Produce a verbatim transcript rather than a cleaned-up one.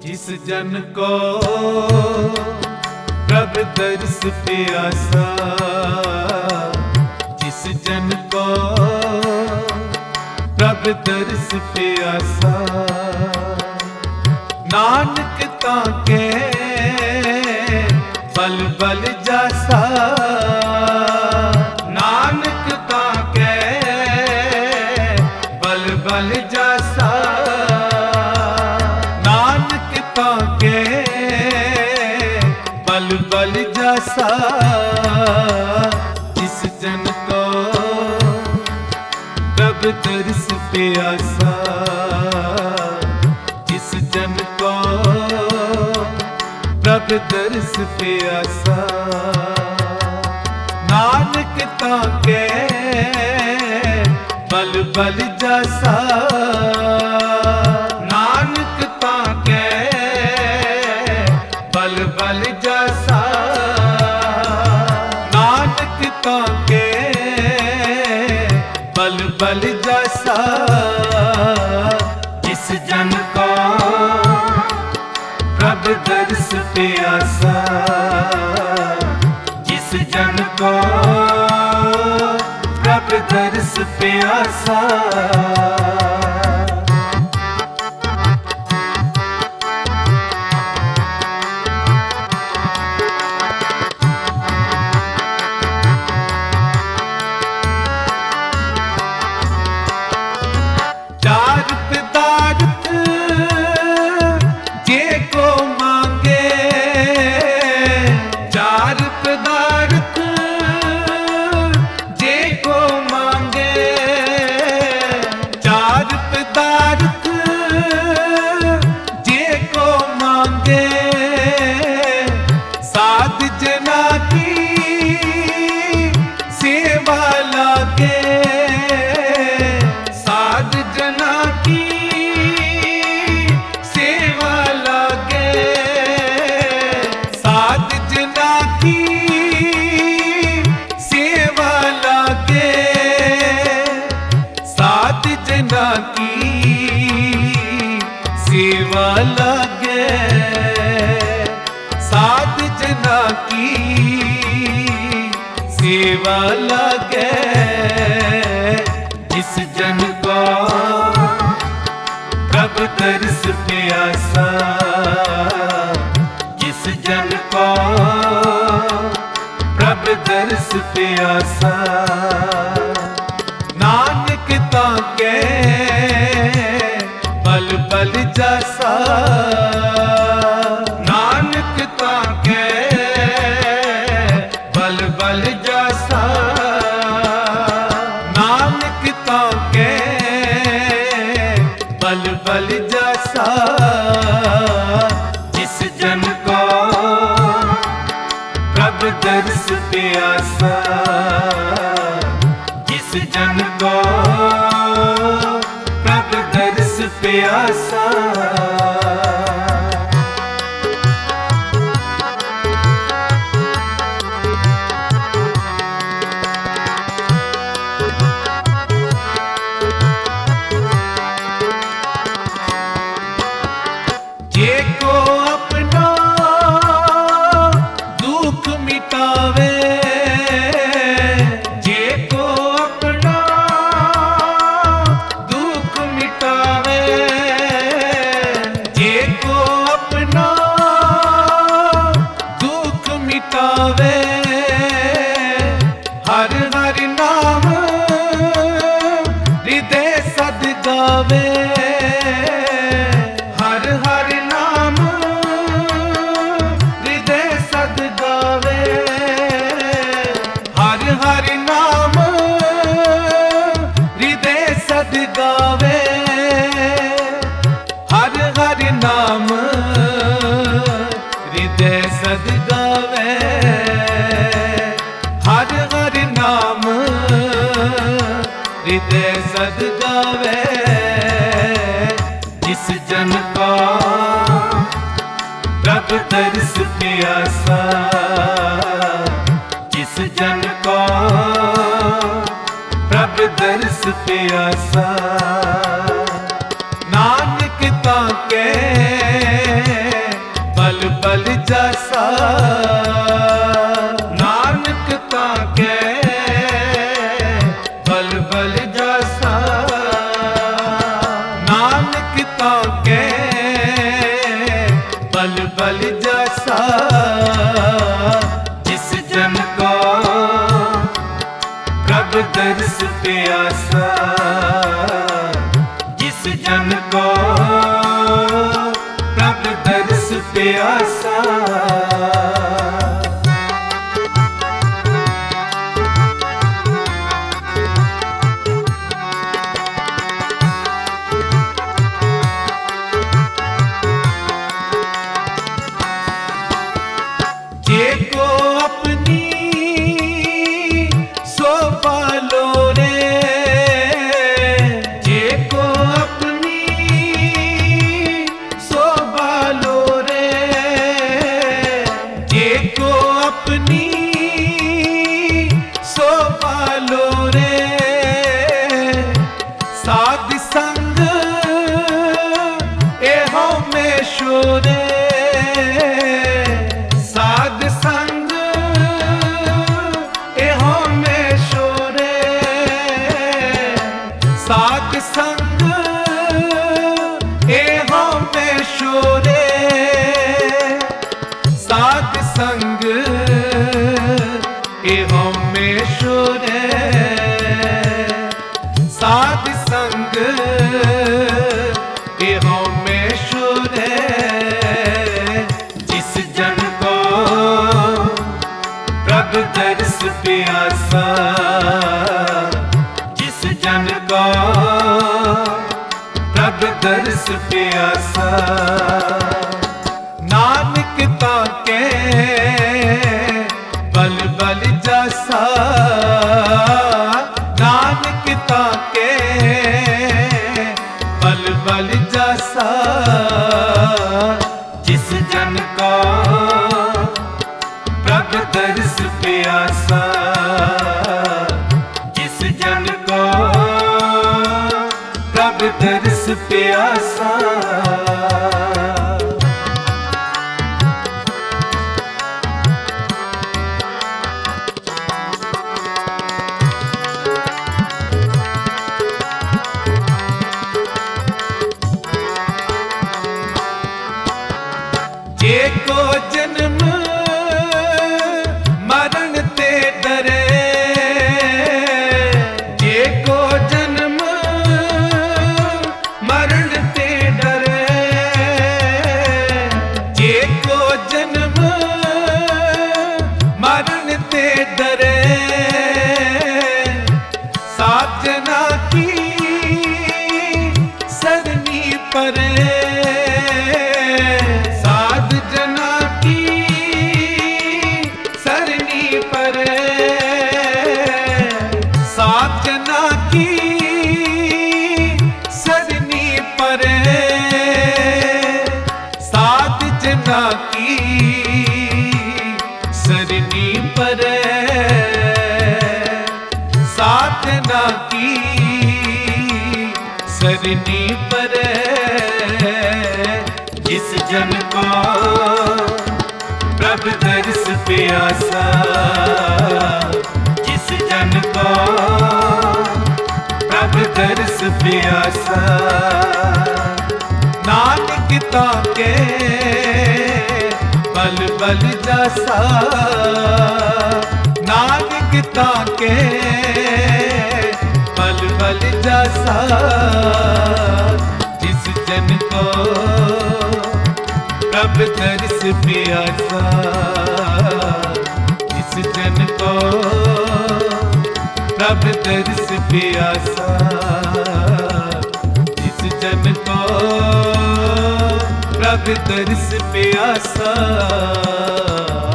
जिस जन को प्रभु दर्श प्यासा, जिस जन को प्रभु दर्श प्यासा, नानक ताके बल बल जासा, नानक ताके बल बल जासा, नानक ताके बल बल जासा, जिस जन को प्रभु दर्श प्यासा, जिस जन को प्रभु दर्श प्यासा, नानक ताके बल बल जासा, नानक ताके बल बल जासा, नानक ताके बल बल जासा, जिस जन को प्रभु दर्श प्यासा, जिस जन को प्रभु दर्श प्यासा। चार पदार्थ जे को मांगे, चार पदार्थ जे को मांगे, चार पदार्थ जे को मांगे, साध जना की सेवा लागे, साध जना की सेवा लागे, साध जना की सेवा लागे, साध जना की सेवा लागे, साध जना की सेवा लागे, जिस जन को प्रभु दर्श प्यासा, जिस जन को प्रभु दर्श प्यासा, नानक ताके बल बल जासा, नानक ताके बल बल जासा, नानक ताके बल बल जासा, जिस जन को प्रभु दर्श प्यासा, जिस जन को प्रभु दर्श प्यासा। जे को अपना दुख मिटावे, जे को अपना दुख मिटावे, जे को अपना दुख मिटावे, हर हर नाम हृदय सद गावे, हर हर नाम हृदय सद गावे, हर हर नाम हृदय सद गावे, हर हर नाम हृदय सद गावे, हर हर नाम हृदय सद गावे, जिस जन को प्रभु दर्श प्यासा, जिस जन को प्रभु दर्श प्यासा, नानक ताके बल जैसा नानक ताके बल बल जैसा नानक ताके बल बल जैसा जिस जन को प्रभु दर्श प्यासा जिस जन को प्रभु दर्श प्यासा जेको अपनी शोभा लो रे जेको अपनी शोभा लो रे जेको अपनी शोभा लो रे साध संग एहो में शोरे साध संग एहो में शोरे साध संग एहो में शोरे साध संग एहो में शोरे साध संग एहो में शोरे जिस जन को प्रभु दर्श प्यासा जिस जन को प्रभु दर्श प्यासा नानक ताके बल बल जैसा नानक ताके बल बल जैसा जिस जन को प्रभु दर्श प्यासा जिस जन को प्रभु दर्श प्यासा जेको जन्म मरण ते डरे जेको जन्म मरण ते डरे जेको जन्म मरण ते डरे साजना की सरनी परे साजना की सरनी परे सात जना की सरनी परे सात जना की सरनी परे जिस जन को प्रभु दर्श प्यासा जिस जन को प्रभु दर्श प्यासा नानक ताके बल बल जैसा नानक ताके बल बल जैसा जिस जन को प्रभु दर्श प्यासा जिस जन को प्रभु दर्श प्यासा जिस जन को प्रभु दर्श प्यासा।